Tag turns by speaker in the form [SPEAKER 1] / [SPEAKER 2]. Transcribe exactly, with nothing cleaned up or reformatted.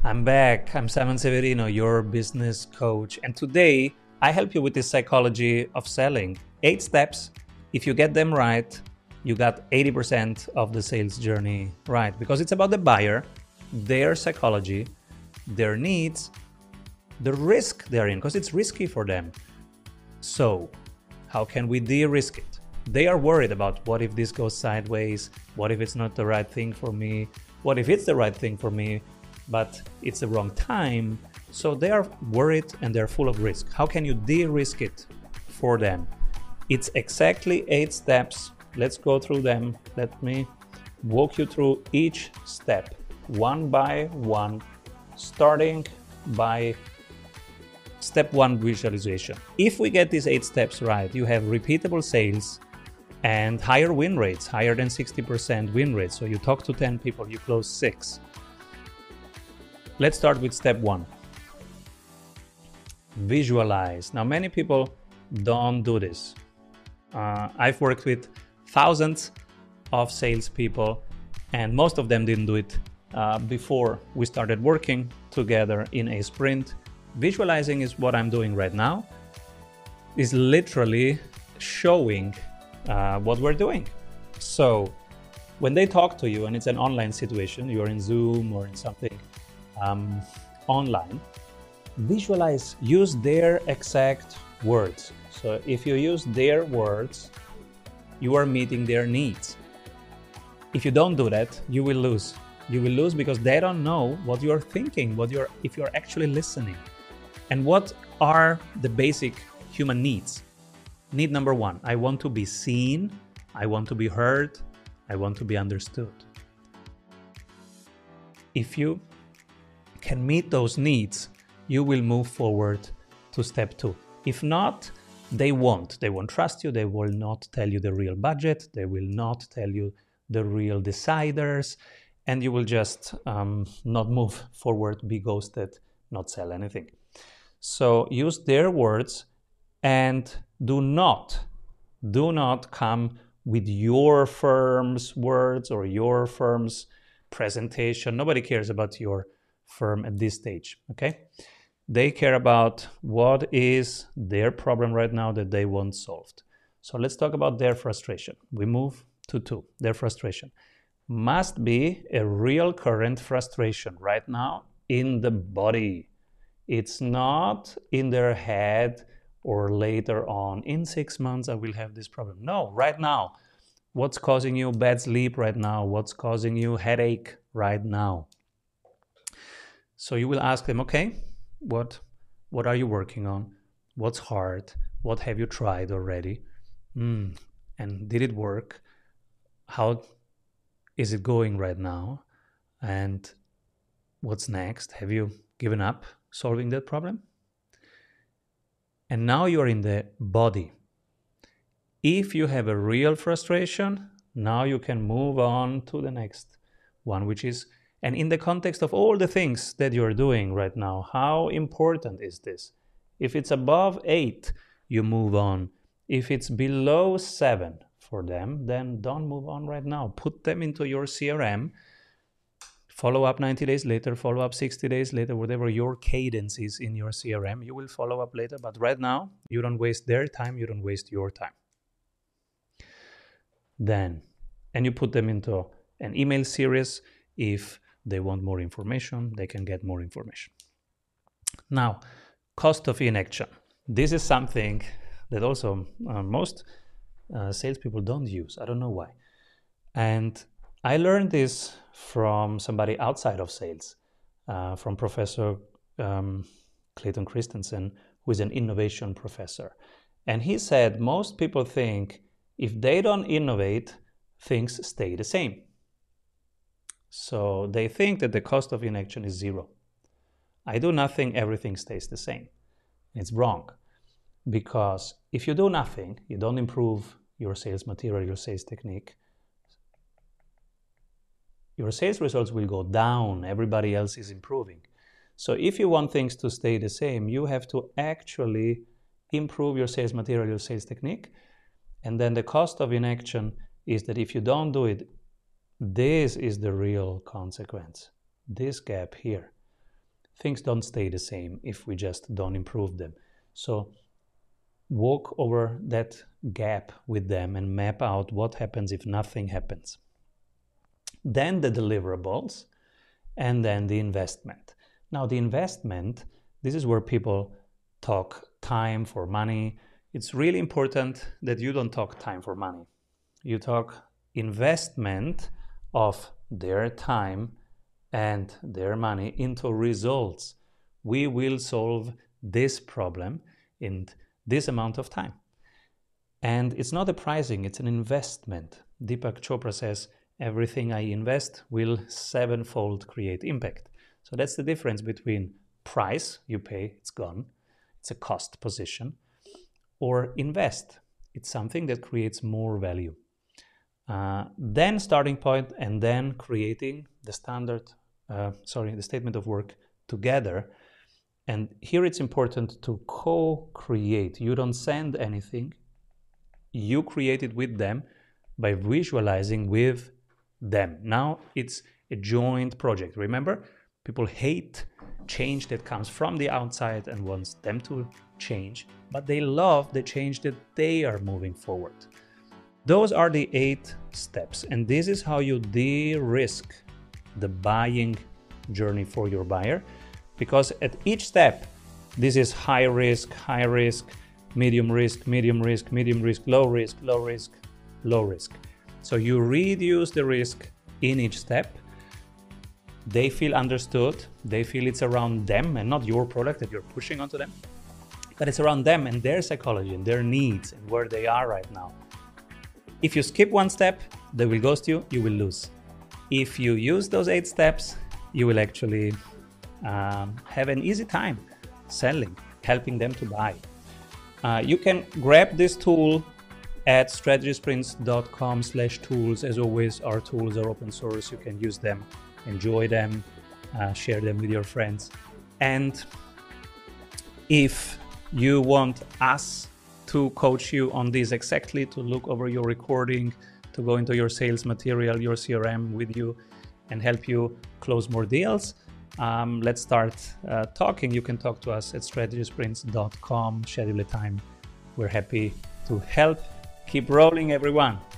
[SPEAKER 1] I'm back. I'm Simon Severino, your business coach. And today I help you with the psychology of selling. Eight steps. If you get them right, you got eighty percent of the sales journey right. Because it's about the buyer, their psychology, their needs, the risk they're in, because it's risky for them. So, how can we de-risk it? They are worried about what if this goes sideways? What if it's not the right thing for me? What if it's the right thing for me, but it's the wrong time? So they are worried and they're full of risk. How can you de-risk it for them? It's exactly eight steps. Let's go through them. Let me walk you through each step, one by one, starting by step one, visualization. If we get these eight steps right, you have repeatable sales and higher win rates, higher than sixty percent win rates. So you talk to ten people, you close six. Let's start with step one. Visualize. Now, many people don't do this. Uh, I've worked with thousands of salespeople, and most of them didn't do it uh, before we started working together in a sprint. Visualizing is what I'm doing right now. Is literally showing uh, what we're doing. So when they talk to you, and it's an online situation, you're in Zoom or in something um, online, visualize, use their exact words. So if you use their words, you are meeting their needs. If you don't do that, you will lose. You will lose because they don't know what you're thinking, what you're, if you're actually listening. And what are the basic human needs? Need number one, I want to be seen, I want to be heard, I want to be understood. If you can meet those needs, you will move forward to step two. If not, they won't. They won't trust you. They will not tell you the real budget. They will not tell you the real deciders. And you will just um, not move forward, be ghosted, not sell anything. So use their words and do not, do not come with your firm's words or your firm's presentation. Nobody cares about your firm at this stage, okay? They care about what is their problem right now that they want solved. So let's talk about their frustration. We move to two, their frustration. Must be a real current frustration right now in the body. It's not in their head or later on, in six months I will have this problem. No, right now. What's causing you bad sleep right now? What's causing you headache right now? So you will ask them, okay, what, what are you working on? What's hard? What have you tried already? Mm, and did it work? How is it going right now? And what's next? Have you given up solving that problem? And now you're in the body. If you have a real frustration, now you can move on to the next one, which is, and in the context of all the things that you're doing right now, how important is this? If it's above eight, you move on. If it's below seven for them, then don't move on right now. Put them into your C R M. Follow up ninety days later, follow up sixty days later, whatever your cadence is in your C R M, you will follow up later. But right now, you don't waste their time, you don't waste your time. Then, and you put them into an email series. If they want more information, they can get more information. Now, cost of inaction. This is something that also uh, most uh, salespeople don't use. I don't know why. And I learned this from somebody outside of sales, uh, from Professor um, Clayton Christensen, who is an innovation professor. And he said most people think if they don't innovate, things stay the same. So they think that the cost of inaction is zero. I do nothing, everything stays the same. It's wrong. Because if you do nothing, you don't improve your sales material, your sales technique, your sales results will go down. Everybody else is improving. So if you want things to stay the same, you have to actually improve your sales material, your sales technique. And then the cost of inaction is that if you don't do it, this is the real consequence, this gap here. things don't stay the same if we just don't improve them. So walk over that gap with them and map out what happens if nothing happens. Then the deliverables, and then the investment. Now the investment, this is where people talk time for money. It's really important that you don't talk time for money. You talk investment of their time and their money into results. We will solve this problem in this amount of time. And it's not a pricing, it's an investment. Deepak Chopra says, everything I invest will sevenfold create impact. So that's the difference between price, you pay, it's gone, it's a cost position, or invest, it's something that creates more value. Uh, then starting point, and then creating the standard, uh, sorry, the statement of work together. And here it's important to co-create. You don't send anything, you create it with them by visualizing with them. Now it's a joint project. Remember, people hate change that comes from the outside and wants them to change, but they love the change that they are moving forward. Those are the eight steps, and this is how you de-risk the buying journey for your buyer, because at each step, this is high risk, high risk, medium risk, medium risk, medium risk, low risk, low risk, low risk. So you reduce the risk in each step. They feel understood. They feel it's around them and not your product that you're pushing onto them, but it's around them and their psychology and their needs and where they are right now. If you skip one step, they will ghost you, you will lose. If you use those eight steps, you will actually um, have an easy time selling, helping them to buy. Uh, you can grab this tool at strategysprints.com slash tools. As always, our tools are open source. You can use them, enjoy them, uh, share them with your friends. And if you want us to coach you on this exactly, to look over your recording, to go into your sales material, your C R M with you and help you close more deals, um, let's start uh, talking. You can talk to us at strategysprints dot com, schedule a time. We're happy to help. Keep rolling, everyone.